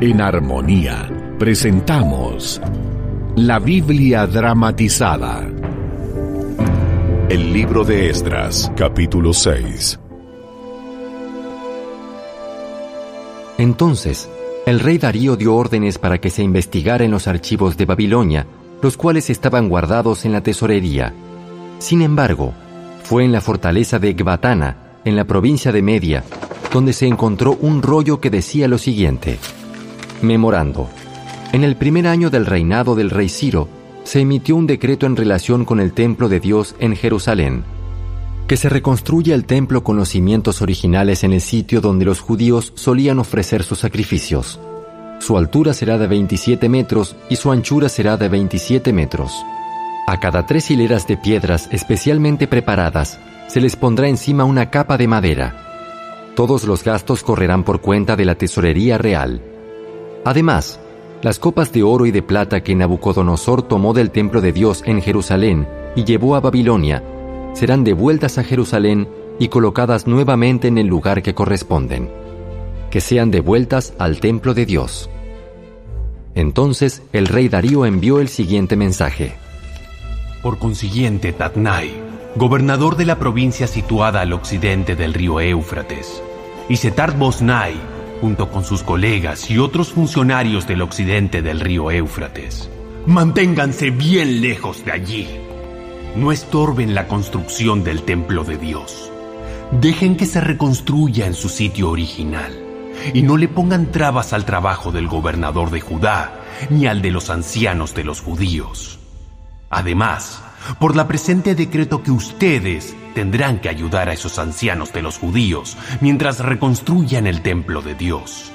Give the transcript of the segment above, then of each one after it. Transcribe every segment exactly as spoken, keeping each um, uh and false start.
En Armonía presentamos la Biblia dramatizada. El libro de Esdras, capítulo seis. Entonces, el rey Darío dio órdenes para que se investigara en los archivos de Babilonia, los cuales estaban guardados en la tesorería. Sin embargo, fue en la fortaleza de Ecbatana, en la provincia de Media, donde se encontró un rollo que decía lo siguiente: Memorando. En el primer año del reinado del rey Ciro, se emitió un decreto en relación con el templo de Dios en Jerusalén, que se reconstruya el templo con los cimientos originales en el sitio donde los judíos solían ofrecer sus sacrificios. Su altura será de veintisiete metros y su anchura será de veintisiete metros. A cada tres hileras de piedras especialmente preparadas, se les pondrá encima una capa de madera. Todos los gastos correrán por cuenta de la tesorería real. Además, las copas de oro y de plata que Nabucodonosor tomó del templo de Dios en Jerusalén y llevó a Babilonia, serán devueltas a Jerusalén y colocadas nuevamente en el lugar que corresponden. Que sean devueltas al templo de Dios. Entonces el rey Darío envió el siguiente mensaje. Por consiguiente, Tatnai, gobernador de la provincia situada al occidente del río Éufrates, y Setar-Boznai, junto con sus colegas y otros funcionarios del occidente del río Éufrates, manténganse bien lejos de allí. No estorben la construcción del templo de Dios. Dejen que se reconstruya en su sitio original y no le pongan trabas al trabajo del gobernador de Judá ni al de los ancianos de los judíos. Además, por la presente decreto que ustedes tendrán que ayudar a esos ancianos de los judíos mientras reconstruyan el templo de Dios.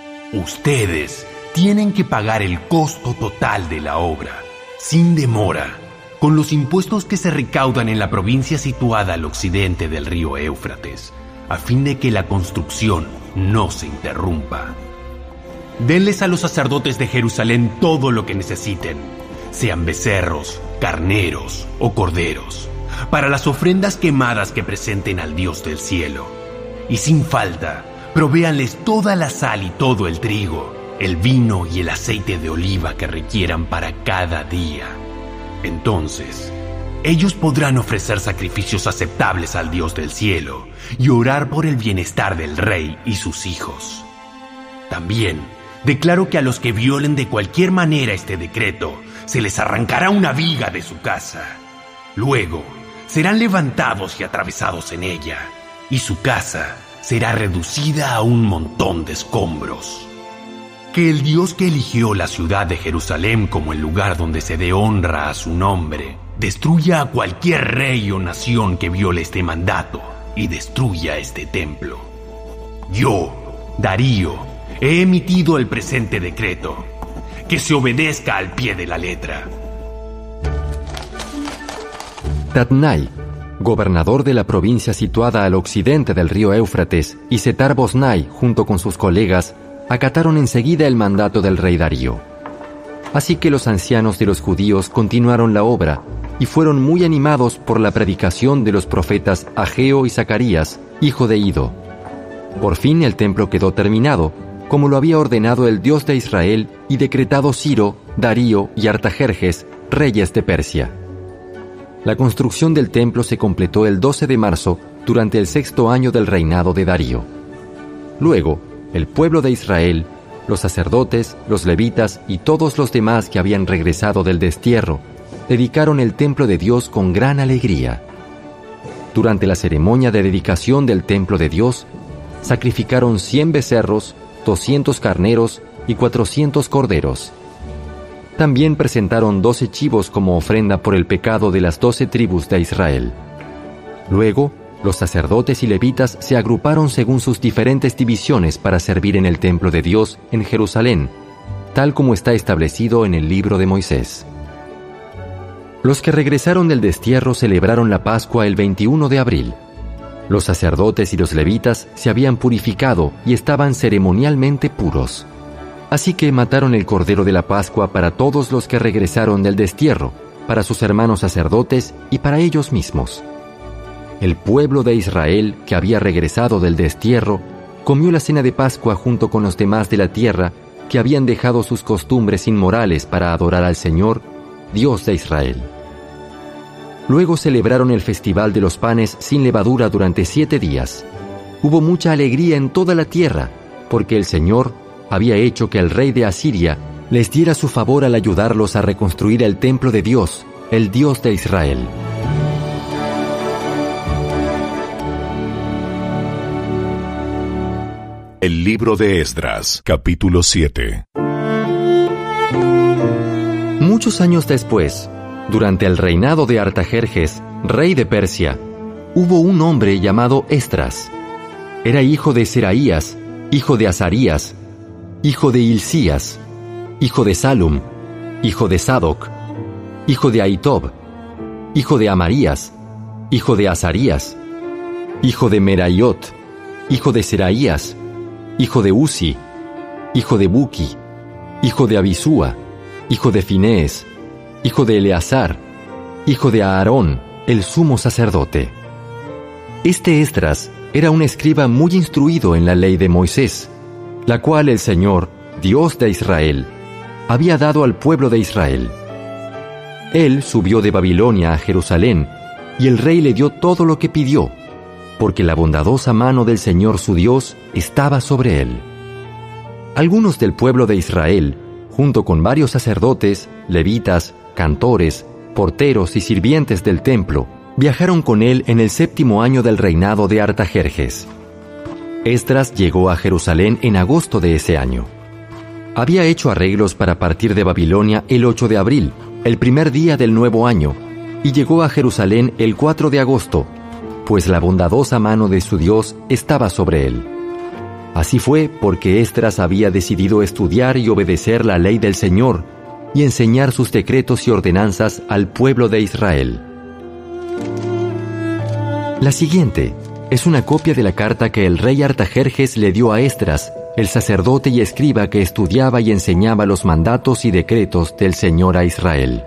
Ustedes tienen que pagar el costo total de la obra, sin demora, con los impuestos que se recaudan en la provincia situada al occidente del río Éufrates, a fin de que la construcción no se interrumpa. Denles a los sacerdotes de Jerusalén todo lo que necesiten, sean becerros, carneros o corderos, para las ofrendas quemadas que presenten al Dios del cielo. Y sin falta, provéanles toda la sal y todo el trigo, el vino y el aceite de oliva que requieran para cada día. Entonces, ellos podrán ofrecer sacrificios aceptables al Dios del cielo y orar por el bienestar del rey y sus hijos. También declaro que a los que violen de cualquier manera este decreto, se les arrancará una viga de su casa. Luego, serán levantados y atravesados en ella, y su casa será reducida a un montón de escombros. Que el Dios que eligió la ciudad de Jerusalén como el lugar donde se dé honra a su nombre, destruya a cualquier rey o nación que viole este mandato y destruya este templo. Yo, Darío, he emitido el presente decreto. Que se obedezca al pie de la letra. Tatnai, gobernador de la provincia situada al occidente del río Éufrates, y Setar-Boznai, junto con sus colegas, acataron enseguida el mandato del rey Darío. Así que los ancianos de los judíos continuaron la obra y fueron muy animados por la predicación de los profetas Ageo y Zacarías, hijo de Ido. Por fin el templo quedó terminado, como lo había ordenado el Dios de Israel y decretado Ciro, Darío y Artajerjes, reyes de Persia. La construcción del templo se completó el doce de marzo durante el sexto año del reinado de Darío. Luego, el pueblo de Israel, los sacerdotes, los levitas y todos los demás que habían regresado del destierro, dedicaron el templo de Dios con gran alegría. Durante la ceremonia de dedicación del templo de Dios, sacrificaron cien becerros, doscientos carneros y cuatrocientos corderos. También presentaron doce chivos como ofrenda por el pecado de las doce tribus de Israel. Luego, los sacerdotes y levitas se agruparon según sus diferentes divisiones para servir en el templo de Dios en Jerusalén, tal como está establecido en el libro de Moisés. Los que regresaron del destierro celebraron la Pascua el veintiuno de abril. Los sacerdotes y los levitas se habían purificado y estaban ceremonialmente puros. Así que mataron el cordero de la Pascua para todos los que regresaron del destierro, para sus hermanos sacerdotes y para ellos mismos. El pueblo de Israel, que había regresado del destierro, comió la cena de Pascua junto con los demás de la tierra que habían dejado sus costumbres inmorales para adorar al Señor, Dios de Israel. Luego celebraron el festival de los panes sin levadura durante siete días. Hubo mucha alegría en toda la tierra, porque el Señor había hecho que el rey de Asiria les diera su favor al ayudarlos a reconstruir el templo de Dios, el Dios de Israel. El libro de Esdras, capítulo siete. Muchos años después, durante el reinado de Artajerjes, rey de Persia, hubo un hombre llamado Esdras. Era hijo de Seraías, hijo de Azarías, hijo de Hilcías, hijo de Salum, hijo de Sadoc, hijo de Ahitob, hijo de Amarías, hijo de Azarías, hijo de Meraiot, hijo de Seraías, hijo de Uzi, hijo de Buki, hijo de Abisúa, hijo de Finees, hijo de Eleazar, hijo de Aarón, el sumo sacerdote. Este Esdras era un escriba muy instruido en la ley de Moisés, la cual el Señor, Dios de Israel, había dado al pueblo de Israel. Él subió de Babilonia a Jerusalén, y el rey le dio todo lo que pidió, porque la bondadosa mano del Señor su Dios estaba sobre él. Algunos del pueblo de Israel, junto con varios sacerdotes, levitas, cantores, porteros y sirvientes del templo, viajaron con él en el séptimo año del reinado de Artajerjes. Esdras llegó a Jerusalén en agosto de ese año. Había hecho arreglos para partir de Babilonia el ocho de abril, el primer día del nuevo año, y llegó a Jerusalén el cuatro de agosto, pues la bondadosa mano de su Dios estaba sobre él. Así fue porque Esdras había decidido estudiar y obedecer la ley del Señor y enseñar sus decretos y ordenanzas al pueblo de Israel. La siguiente es una copia de la carta que el rey Artajerjes le dio a Esdras, el sacerdote y escriba que estudiaba y enseñaba los mandatos y decretos del Señor a Israel.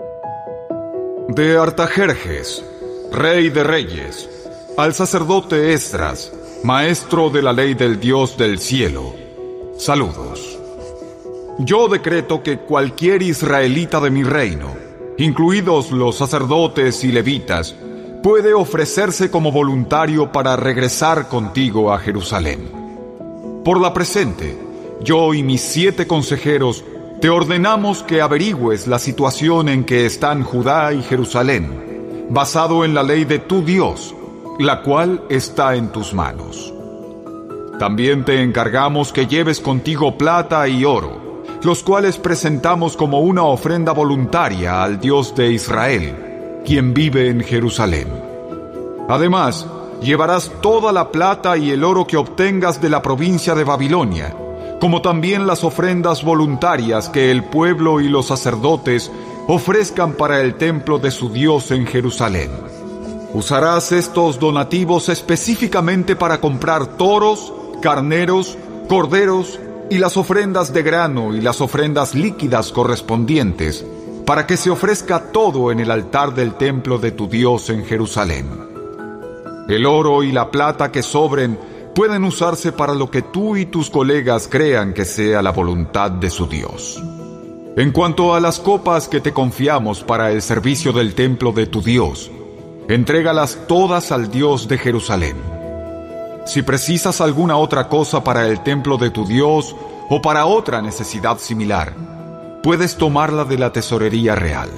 De Artajerjes, rey de reyes, al sacerdote Esdras, maestro de la ley del Dios del cielo, saludos. Yo decreto que cualquier israelita de mi reino, incluidos los sacerdotes y levitas, puede ofrecerse como voluntario para regresar contigo a Jerusalén. Por la presente, yo y mis siete consejeros te ordenamos que averigües la situación en que están Judá y Jerusalén, basado en la ley de tu Dios, la cual está en tus manos. También te encargamos que lleves contigo plata y oro, los cuales presentamos como una ofrenda voluntaria al Dios de Israel, quien vive en Jerusalén. Además, llevarás toda la plata y el oro que obtengas de la provincia de Babilonia, como también las ofrendas voluntarias que el pueblo y los sacerdotes ofrezcan para el templo de su Dios en Jerusalén. Usarás estos donativos específicamente para comprar toros, carneros, corderos y las ofrendas de grano y las ofrendas líquidas correspondientes, para que se ofrezca todo en el altar del templo de tu Dios en Jerusalén. El oro y la plata que sobren pueden usarse para lo que tú y tus colegas crean que sea la voluntad de su Dios. En cuanto a las copas que te confiamos para el servicio del templo de tu Dios, entrégalas todas al Dios de Jerusalén. Si precisas alguna otra cosa para el templo de tu Dios o para otra necesidad similar, puedes tomarla de la tesorería real.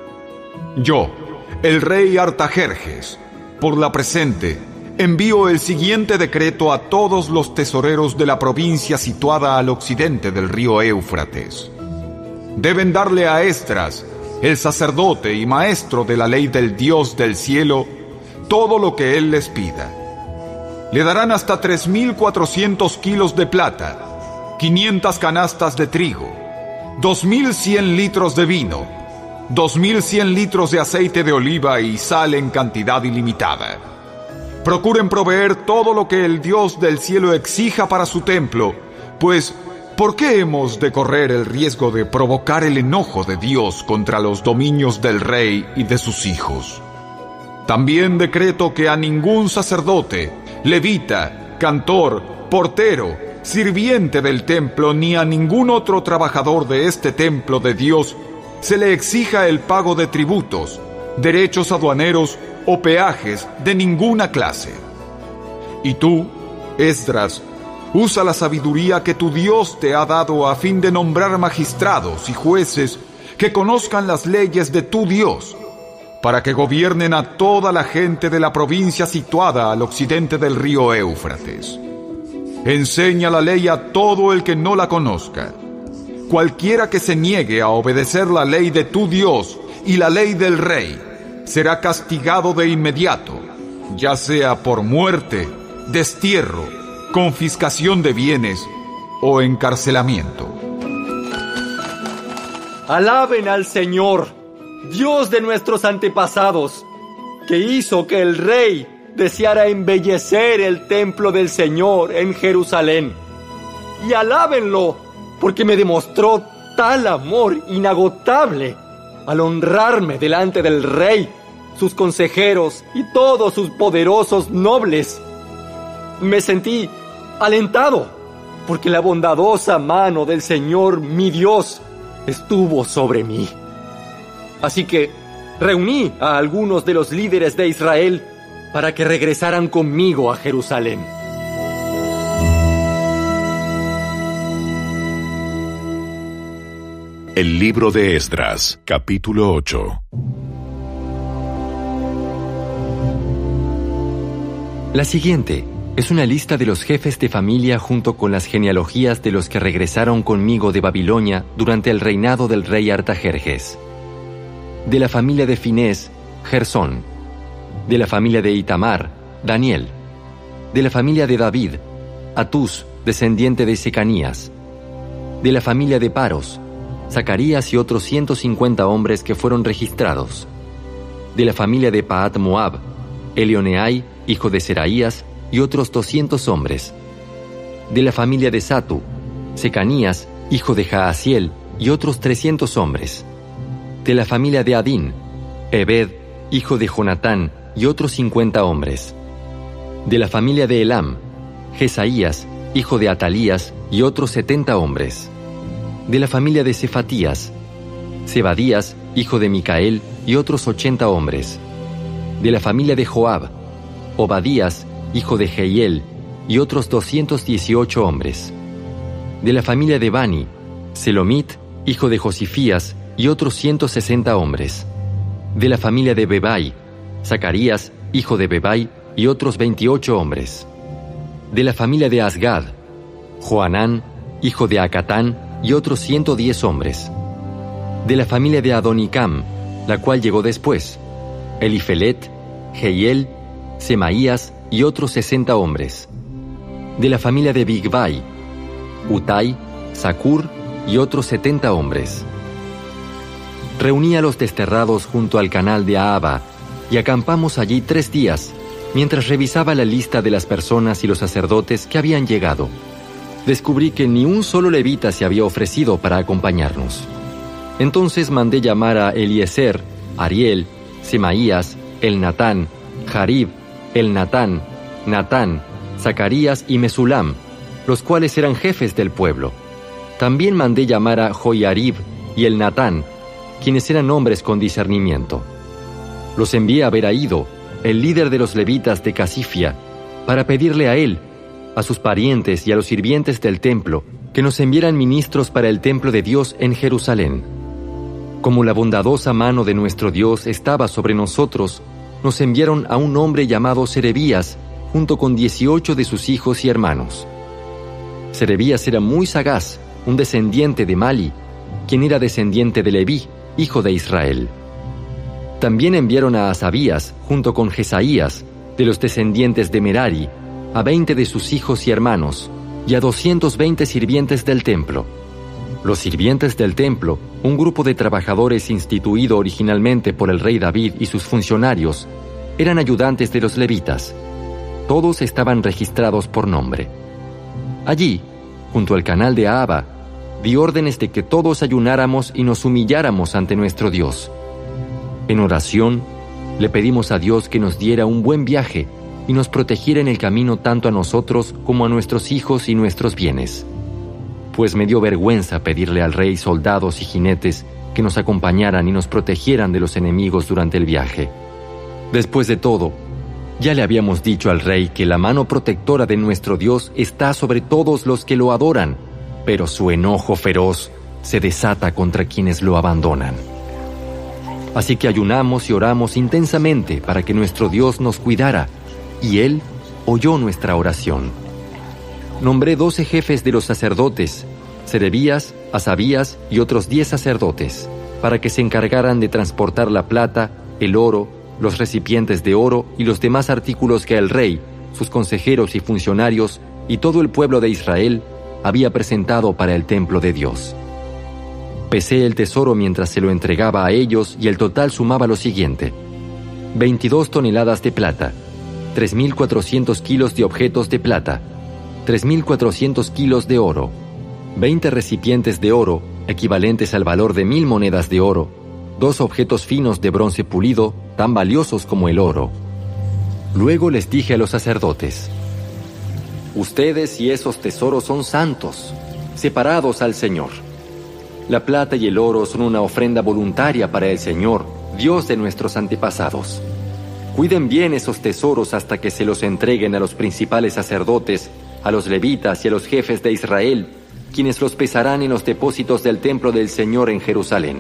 Yo, el rey Artajerjes, por la presente, envío el siguiente decreto a todos los tesoreros de la provincia situada al occidente del río Éufrates. Deben darle a Esdras, el sacerdote y maestro de la ley del Dios del cielo, todo lo que él les pida. Le darán hasta tres mil cuatrocientos kilos de plata, quinientas canastas de trigo, dos mil cien litros de vino, dos mil cien litros de aceite de oliva y sal en cantidad ilimitada. Procuren proveer todo lo que el Dios del cielo exija para su templo, pues ¿por qué hemos de correr el riesgo de provocar el enojo de Dios contra los dominios del rey y de sus hijos? También decreto que a ningún sacerdote, levita, cantor, portero, sirviente del templo ni a ningún otro trabajador de este templo de Dios se le exija el pago de tributos, derechos aduaneros o peajes de ninguna clase. Y tú, Esdras, usa la sabiduría que tu Dios te ha dado a fin de nombrar magistrados y jueces que conozcan las leyes de tu Dios, para que gobiernen a toda la gente de la provincia situada al occidente del río Éufrates. Enseña la ley a todo el que no la conozca. Cualquiera que se niegue a obedecer la ley de tu Dios y la ley del rey será castigado de inmediato, ya sea por muerte, destierro, confiscación de bienes o encarcelamiento. Alaben al Señor, Dios de nuestros antepasados, que hizo que el rey deseara embellecer el templo del Señor en Jerusalén. Y alábenlo, porque me demostró tal amor inagotable al honrarme delante del rey, sus consejeros y todos sus poderosos nobles. Me sentí alentado, porque la bondadosa mano del Señor, mi Dios, estuvo sobre mí. Así que reuní a algunos de los líderes de Israel para que regresaran conmigo a Jerusalén. El libro de Esdras, capítulo ocho. La siguiente es una lista de los jefes de familia junto con las genealogías de los que regresaron conmigo de Babilonia durante el reinado del rey Artajerjes. De la familia de Finés, Gersón. De la familia de Itamar, Daniel. De la familia de David, Atús, descendiente de Secanías. De la familia de Paros, Zacarías y otros ciento cincuenta hombres que fueron registrados. De la familia de Pahat Moab, Elioneai, hijo de Seraías, y otros doscientos hombres. De la familia de Satu, Secanías, hijo de Jaasiel, y otros trescientos hombres. De la familia de Adín, Ebed, hijo de Jonatán, y otros cincuenta hombres. De la familia de Elam, Jesaías, hijo de Atalías, y otros setenta hombres. De la familia de Cefatías, Zebadías, hijo de Micael, y otros ochenta hombres. De la familia de Joab, Obadías, hijo de Jehiel, y otros doscientos dieciocho hombres. De la familia de Bani, Selomit, hijo de Josifías, y otros ciento sesenta hombres. De la familia de Bebai, Zacarías, hijo de Bebai, y otros veintiocho hombres. De la familia de Asgad, Joanán, hijo de Acatán, y otros ciento diez hombres. De la familia de Adonicam, la cual llegó después, Elifelet, Jehiel, Semaías y otros sesenta hombres. De la familia de Bigvai, Utai, Zacur y otros setenta hombres. Reuní a los desterrados junto al canal de Ahava y acampamos allí tres días, mientras revisaba la lista de las personas y los sacerdotes que habían llegado. Descubrí que ni un solo levita se había ofrecido para acompañarnos. Entonces mandé llamar a Eliezer, Ariel, Semaías, Elnatán, Jarib, Elnatán, Natán, Zacarías y Mesulam, los cuales eran jefes del pueblo. También mandé llamar a Joiarib y Elnatán, quienes eran hombres con discernimiento. Los envié a Beraído, el líder de los levitas de Casifia, para pedirle a él, a sus parientes y a los sirvientes del templo, que nos enviaran ministros para el templo de Dios en Jerusalén. Como la bondadosa mano de nuestro Dios estaba sobre nosotros, nos enviaron a un hombre llamado Serebías, junto con dieciocho de sus hijos y hermanos. Serebías era muy sagaz, un descendiente de Mali, quien era descendiente de Leví, hijo de Israel. También enviaron a Asabías, junto con Jesaías, de los descendientes de Merari, a veinte de sus hijos y hermanos, y a doscientos veinte sirvientes del templo. Los sirvientes del templo, un grupo de trabajadores instituido originalmente por el rey David y sus funcionarios, eran ayudantes de los levitas. Todos estaban registrados por nombre. Allí, junto al canal de Ahava, di órdenes de que todos ayunáramos y nos humilláramos ante nuestro Dios. En oración, le pedimos a Dios que nos diera un buen viaje y nos protegiera en el camino tanto a nosotros como a nuestros hijos y nuestros bienes. Pues me dio vergüenza pedirle al rey soldados y jinetes que nos acompañaran y nos protegieran de los enemigos durante el viaje. Después de todo, ya le habíamos dicho al rey que la mano protectora de nuestro Dios está sobre todos los que lo adoran, pero su enojo feroz se desata contra quienes lo abandonan. Así que ayunamos y oramos intensamente para que nuestro Dios nos cuidara, y Él oyó nuestra oración. Nombré doce jefes de los sacerdotes, Serebías, Asabías y otros diez sacerdotes, para que se encargaran de transportar la plata, el oro, los recipientes de oro y los demás artículos que el rey, sus consejeros y funcionarios y todo el pueblo de Israel había presentado para el templo de Dios. Pesé el tesoro mientras se lo entregaba a ellos y el total sumaba lo siguiente: veintidós toneladas de plata, tres mil cuatrocientos kilos de objetos de plata, tres mil cuatrocientos kilos de oro, veinte recipientes de oro, equivalentes al valor de mil monedas de oro, dos objetos finos de bronce pulido, tan valiosos como el oro. Luego les dije a los sacerdotes: ustedes y esos tesoros son santos, separados al Señor. La plata y el oro son una ofrenda voluntaria para el Señor, Dios de nuestros antepasados. Cuiden bien esos tesoros hasta que se los entreguen a los principales sacerdotes, a los levitas y a los jefes de Israel, quienes los pesarán en los depósitos del templo del Señor en Jerusalén.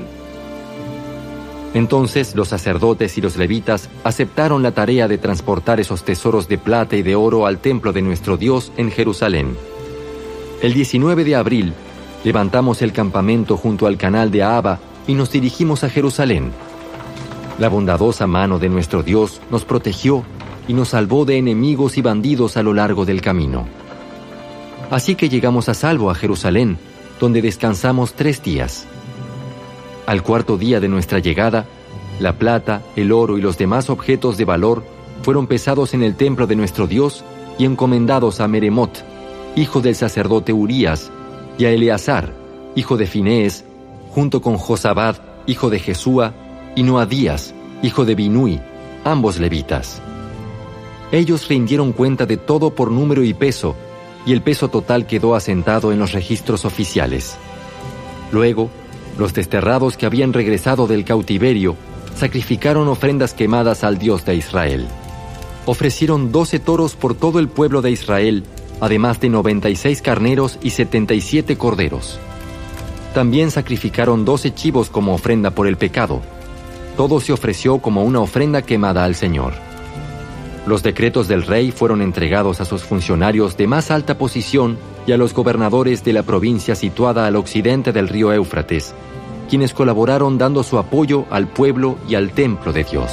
Entonces los sacerdotes y los levitas aceptaron la tarea de transportar esos tesoros de plata y de oro al templo de nuestro Dios en Jerusalén. El diecinueve de abril, levantamos el campamento junto al canal de Ahava y nos dirigimos a Jerusalén. La bondadosa mano de nuestro Dios nos protegió y nos salvó de enemigos y bandidos a lo largo del camino. Así que llegamos a salvo a Jerusalén, donde descansamos tres días. Al cuarto día de nuestra llegada, la plata, el oro y los demás objetos de valor fueron pesados en el templo de nuestro Dios y encomendados a Meremot, hijo del sacerdote Urías, y a Eleazar, hijo de Finees, junto con Josabad, hijo de Jesúa, y Noadías, hijo de Binui, ambos levitas. Ellos rindieron cuenta de todo por número y peso, y el peso total quedó asentado en los registros oficiales. Luego, los desterrados que habían regresado del cautiverio sacrificaron ofrendas quemadas al Dios de Israel. Ofrecieron doce toros por todo el pueblo de Israel, además de noventa y seis carneros y setenta y siete corderos. También sacrificaron doce chivos como ofrenda por el pecado. Todo se ofreció como una ofrenda quemada al Señor. Los decretos del rey fueron entregados a sus funcionarios de más alta posición y a los gobernadores de la provincia situada al occidente del río Éufrates, quienes colaboraron dando su apoyo al pueblo y al templo de Dios.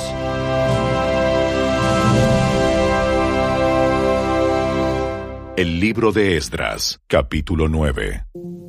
El libro de Esdras, capítulo nueve.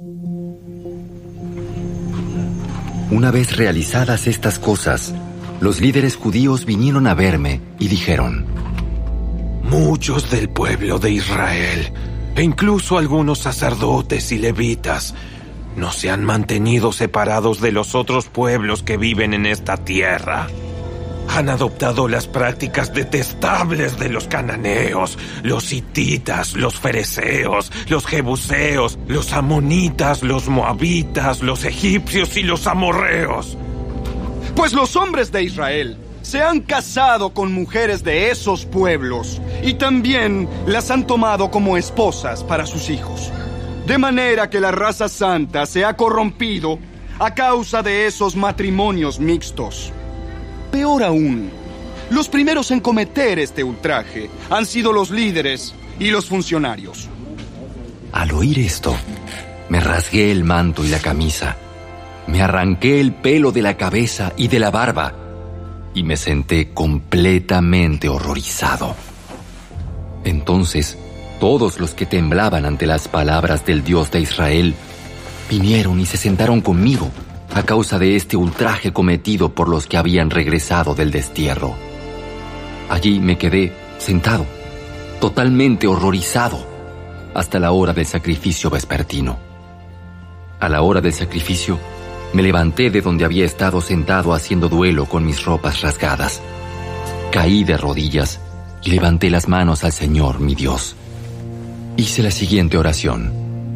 Una vez realizadas estas cosas, los líderes judíos vinieron a verme y dijeron: muchos del pueblo de Israel, e incluso algunos sacerdotes y levitas, no se han mantenido separados de los otros pueblos que viven en esta tierra. Han adoptado las prácticas detestables de los cananeos, los hititas, los fereceos, los jebuseos, los amonitas, los moabitas, los egipcios y los amorreos. Pues los hombres de Israel se han casado con mujeres de esos pueblos y también las han tomado como esposas para sus hijos. De manera que la raza santa se ha corrompido a causa de esos matrimonios mixtos. Peor aún, los primeros en cometer este ultraje han sido los líderes y los funcionarios. Al oír esto, me rasgué el manto y la camisa, me arranqué el pelo de la cabeza y de la barba, y me senté completamente horrorizado. Entonces, todos los que temblaban ante las palabras del Dios de Israel vinieron y se sentaron conmigo a causa de este ultraje cometido por los que habían regresado del destierro. Allí me quedé sentado, totalmente horrorizado, hasta la hora del sacrificio vespertino. A la hora del sacrificio, me levanté de donde había estado sentado haciendo duelo con mis ropas rasgadas. Caí de rodillas y levanté las manos al Señor, mi Dios. Hice la siguiente oración.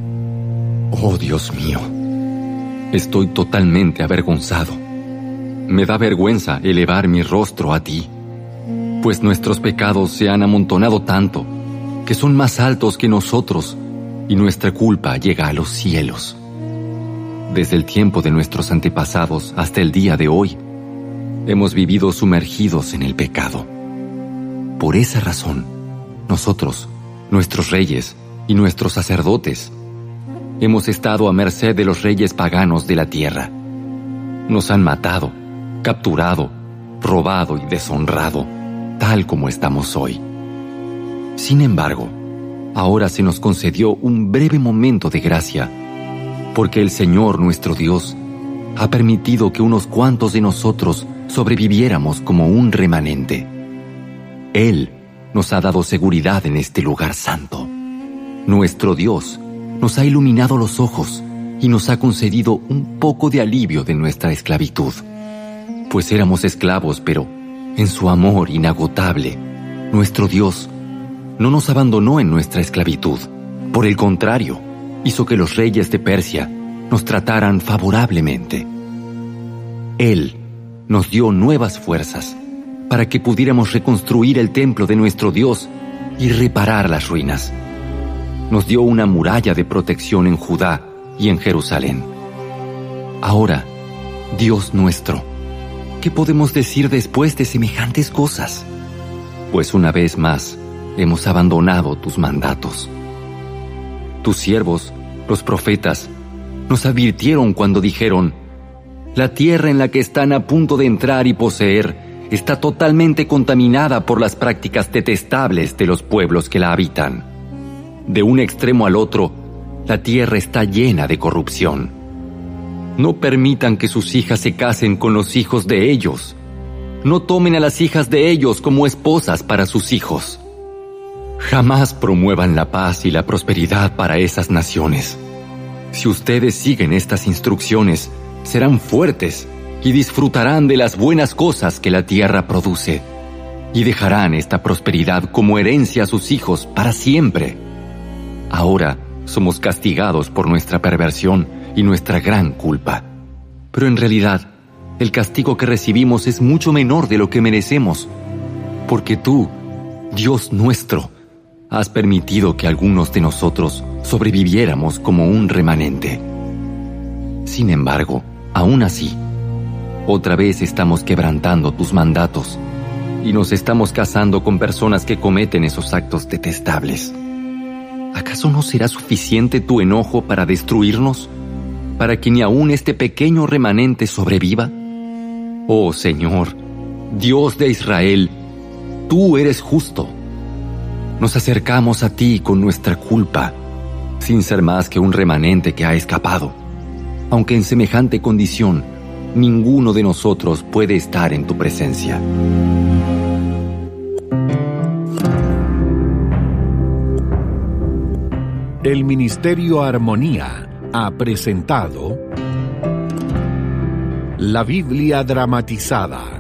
Oh Dios mío, estoy totalmente avergonzado. Me da vergüenza elevar mi rostro a ti, pues nuestros pecados se han amontonado tanto que son más altos que nosotros y nuestra culpa llega a los cielos. Desde el tiempo de nuestros antepasados hasta el día de hoy, hemos vivido sumergidos en el pecado. Por esa razón, nosotros, nuestros reyes y nuestros sacerdotes, hemos estado a merced de los reyes paganos de la tierra. Nos han matado, capturado, robado y deshonrado, tal como estamos hoy. Sin embargo, ahora se nos concedió un breve momento de gracia, porque el Señor nuestro Dios ha permitido que unos cuantos de nosotros sobreviviéramos como un remanente. Él nos ha dado seguridad en este lugar santo. Nuestro Dios nos ha iluminado los ojos y nos ha concedido un poco de alivio de nuestra esclavitud. Pues éramos esclavos, pero en su amor inagotable, nuestro Dios no nos abandonó en nuestra esclavitud. Por el contrario, hizo que los reyes de Persia nos trataran favorablemente. Él nos dio nuevas fuerzas para que pudiéramos reconstruir el templo de nuestro Dios y reparar las ruinas. Nos dio una muralla de protección en Judá y en Jerusalén. Ahora, Dios nuestro, ¿qué podemos decir después de semejantes cosas? Pues una vez más hemos abandonado tus mandatos. Tus siervos, los profetas, nos advirtieron cuando dijeron: la tierra en la que están a punto de entrar y poseer está totalmente contaminada por las prácticas detestables de los pueblos que la habitan. De un extremo al otro, la tierra está llena de corrupción. No permitan que sus hijas se casen con los hijos de ellos. No tomen a las hijas de ellos como esposas para sus hijos. Jamás promuevan la paz y la prosperidad para esas naciones. Si ustedes siguen estas instrucciones, serán fuertes y disfrutarán de las buenas cosas que la tierra produce, y dejarán esta prosperidad como herencia a sus hijos para siempre. Ahora somos castigados por nuestra perversión y nuestra gran culpa. Pero en realidad, el castigo que recibimos es mucho menor de lo que merecemos, porque tú, Dios nuestro, has permitido que algunos de nosotros sobreviviéramos como un remanente. Sin embargo, aún así, otra vez estamos quebrantando tus mandatos y nos estamos casando con personas que cometen esos actos detestables. ¿Acaso no será suficiente tu enojo para destruirnos, para que ni aún este pequeño remanente sobreviva? Oh Señor, Dios de Israel, tú eres justo. Nos acercamos a ti con nuestra culpa, sin ser más que un remanente que ha escapado, aunque en semejante condición ninguno de nosotros puede estar en tu presencia. El Ministerio Armonía ha presentado La Biblia dramatizada,